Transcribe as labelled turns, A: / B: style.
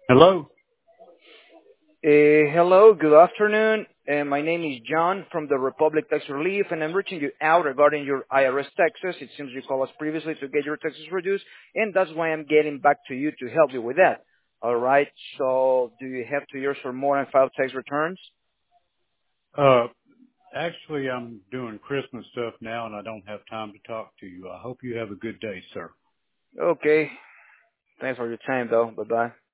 A: Hello.
B: Hello, good afternoon. My name is John from the Republic Tax Relief, and I'm reaching you out regarding your IRS taxes. It seems you called us previously to get your taxes reduced, and that's why I'm getting back to you to help you with that. All right. So, do you have 2 years or more and file tax returns?
A: Uh, actually, I'm doing Christmas stuff now, and I don't have time to talk to you. I hope you have a good day, sir.
B: Okay. Thanks for your time, though. Bye bye.